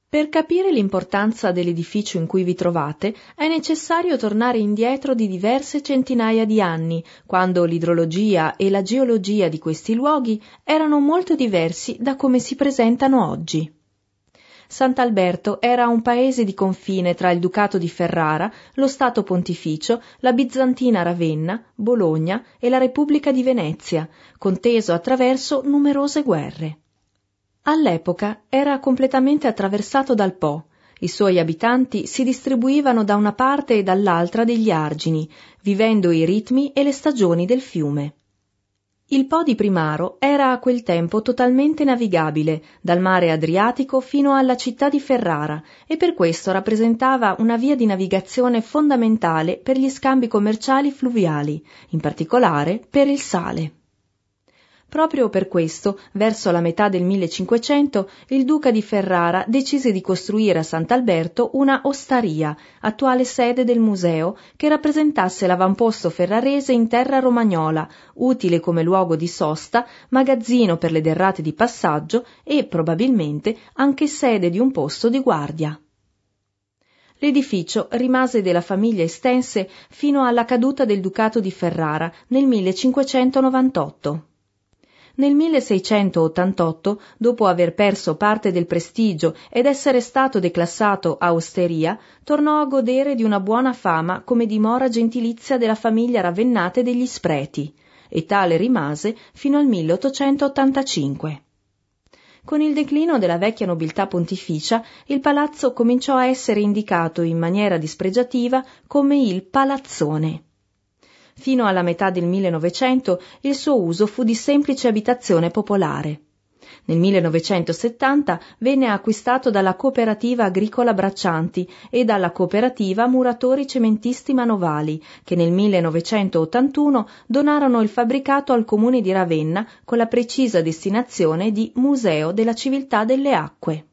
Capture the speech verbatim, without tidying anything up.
Per capire l'importanza dell'edificio in cui vi trovate è necessario tornare indietro di diverse centinaia di anni, quando l'idrologia e la geologia di questi luoghi erano molto diversi da come si presentano oggi. Sant'Alberto era un paese di confine tra il Ducato di Ferrara, lo Stato Pontificio, la bizantina Ravenna, Bologna e la Repubblica di Venezia, conteso attraverso numerose guerre. All'epoca era completamente attraversato dal Po. I suoi abitanti si distribuivano da una parte e dall'altra degli argini, vivendo i ritmi e le stagioni del fiume. Il Po di Primaro era a quel tempo totalmente navigabile, dal mare Adriatico fino alla città di Ferrara, e per questo rappresentava una via di navigazione fondamentale per gli scambi commerciali fluviali, in particolare per il sale. Proprio per questo, verso la metà del millecinquecento, il duca di Ferrara decise di costruire a Sant'Alberto una ostaria, attuale sede del museo, che rappresentasse l'avamposto ferrarese in terra romagnola, utile come luogo di sosta, magazzino per le derrate di passaggio e, probabilmente, anche sede di un posto di guardia. L'edificio rimase della famiglia Estense fino alla caduta del Ducato di Ferrara nel millecinquecentonovantotto. Nel milleseicentottantotto, dopo aver perso parte del prestigio ed essere stato declassato a osteria, tornò a godere di una buona fama come dimora gentilizia della famiglia Ravennate degli Spreti, e tale rimase fino al milleottocentottantacinque. Con il declino della vecchia nobiltà pontificia, il palazzo cominciò a essere indicato in maniera dispregiativa come il Palazzone. Fino alla metà del millenovecento il suo uso fu di semplice abitazione popolare. Nel millenovecentosettanta venne acquistato dalla Cooperativa Agricola Braccianti e dalla Cooperativa Muratori Cementisti Manovali, che nel millenovecentottantuno donarono il fabbricato al comune di Ravenna con la precisa destinazione di Museo della Civiltà delle Acque.